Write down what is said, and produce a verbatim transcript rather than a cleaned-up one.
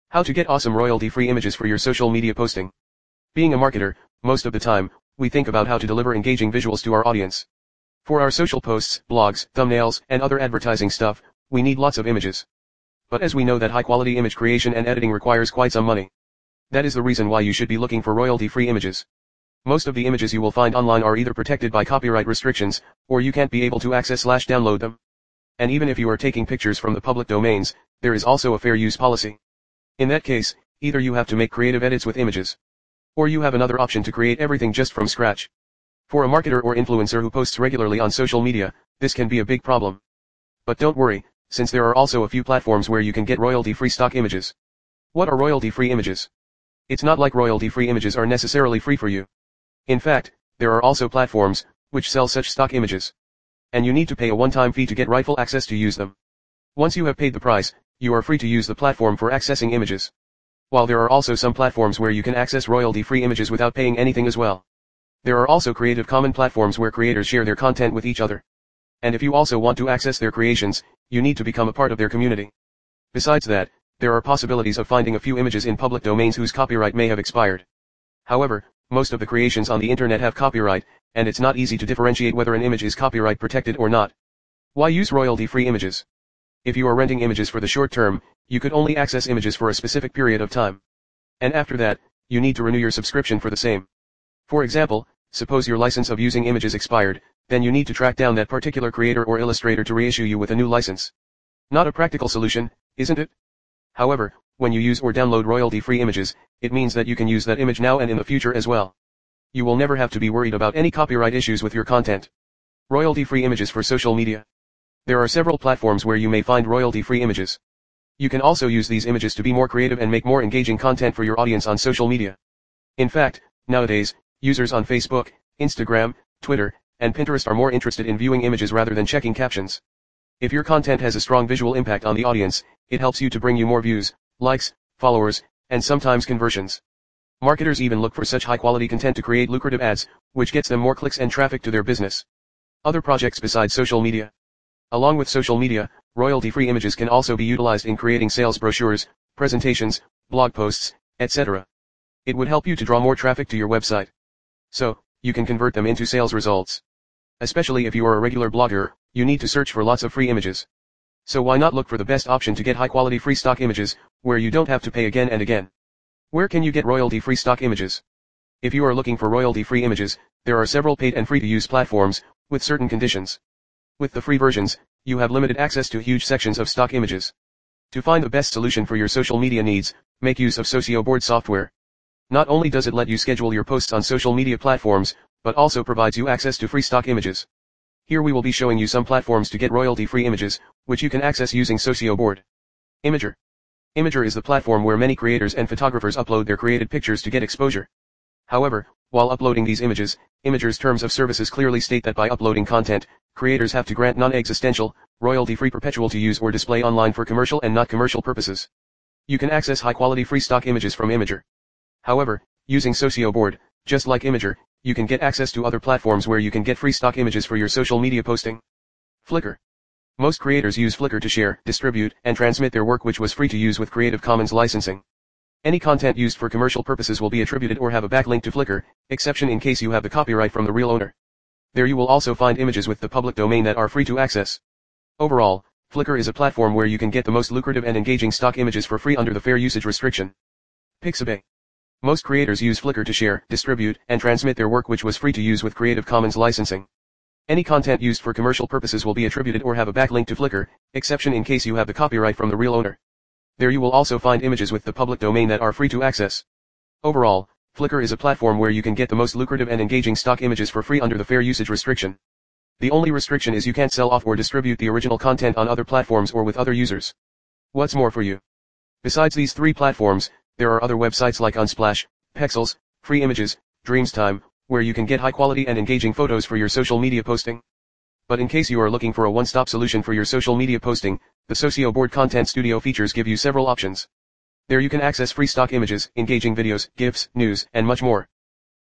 How to get awesome royalty-free images for your social media posting. Being a marketer, most of the time, we think about how to deliver engaging visuals to our audience. For our social posts, blogs, thumbnails, and other advertising stuff, we need lots of images. But as we know that high-quality image creation and editing requires quite some money. That is the reason why you should be looking for royalty-free images. Most of the images you will find online are either protected by copyright restrictions, or you can't be able to access slash download them. And even if you are taking pictures from the public domains, there is also a fair use policy. In that case, either you have to make creative edits with images, or you have another option to create everything just from scratch. For a marketer or influencer who posts regularly on social media, this can be a big problem. But don't worry, since there are also a few platforms where you can get royalty-free stock images. What are royalty-free images? It's not like royalty-free images are necessarily free for you. In fact, there are also platforms which sell such stock images. And you need to pay a one-time fee to get rightful access to use them. Once you have paid the price, you are free to use the platform for accessing images. While there are also some platforms where you can access royalty-free images without paying anything as well. There are also Creative Commons platforms where creators share their content with each other. And if you also want to access their creations, you need to become a part of their community. Besides that, there are possibilities of finding a few images in public domains whose copyright may have expired. However, most of the creations on the internet have copyright, and it's not easy to differentiate whether an image is copyright protected or not. Why use royalty-free images? If you are renting images for the short term, you could only access images for a specific period of time. And after that, you need to renew your subscription for the same. For example, suppose your license of using images expired, then you need to track down that particular creator or illustrator to reissue you with a new license. Not a practical solution, isn't it? However, when you use or download royalty-free images, it means that you can use that image now and in the future as well. You will never have to be worried about any copyright issues with your content. Royalty-free images for social media. There are several platforms where you may find royalty-free images. You can also use these images to be more creative and make more engaging content for your audience on social media. In fact, nowadays, users on Facebook, Instagram, Twitter, and Pinterest are more interested in viewing images rather than checking captions. If your content has a strong visual impact on the audience, it helps you to bring you more views, likes, followers, and sometimes conversions. Marketers even look for such high-quality content to create lucrative ads, which gets them more clicks and traffic to their business. Other projects besides social media. Along with social media, royalty-free images can also be utilized in creating sales brochures, presentations, blog posts, et cetera. It would help you to draw more traffic to your website. So, you can convert them into sales results. Especially if you are a regular blogger, you need to search for lots of free images. So why not look for the best option to get high-quality free stock images, where you don't have to pay again and again? Where can you get royalty-free stock images? If you are looking for royalty-free images, there are several paid and free-to-use platforms, with certain conditions. With the free versions, you have limited access to huge sections of stock images. To find the best solution for your social media needs, make use of SocioBoard software. Not only does it let you schedule your posts on social media platforms, but also provides you access to free stock images. Here we will be showing you some platforms to get royalty-free images, which you can access using SocioBoard. Imgur. Imgur is the platform where many creators and photographers upload their created pictures to get exposure. However, while uploading these images, Imgur's terms of services clearly state that by uploading content, creators have to grant non-existential, royalty-free perpetual to use or display online for commercial and not commercial purposes. You can access high-quality free stock images from Imgur. However, using SocioBoard, just like Imgur, you can get access to other platforms where you can get free stock images for your social media posting. Flickr. Most creators use Flickr to share, distribute, and transmit their work which was free to use with Creative Commons licensing. Any content used for commercial purposes will be attributed or have a backlink to Flickr, exception in case you have the copyright from the real owner. There you will also find images with the public domain that are free to access. Overall, Flickr is a platform where you can get the most lucrative and engaging stock images for free under the fair usage restriction. Pixabay. Most creators use Flickr to share, distribute, and transmit their work which was free to use with Creative Commons licensing. Any content used for commercial purposes will be attributed or have a backlink to Flickr, exception in case you have the copyright from the real owner. There you will also find images with the public domain that are free to access. Overall, Flickr is a platform where you can get the most lucrative and engaging stock images for free under the fair usage restriction. The only restriction is you can't sell off or distribute the original content on other platforms or with other users. What's more for you? Besides these three platforms, there are other websites like Unsplash, Pexels, Free Images, Dreamstime, where you can get high quality and engaging photos for your social media posting. But in case you are looking for a one-stop solution for your social media posting, the SocioBoard Content Studio features give you several options. There you can access free stock images, engaging videos, GIFs, news, and much more.